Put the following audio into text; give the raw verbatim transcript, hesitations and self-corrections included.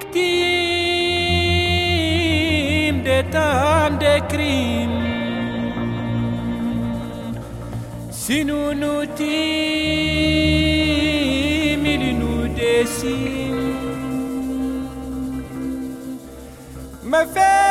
victimes de tant de crimes. Si nous nous tîmes, il nous décime. Me fait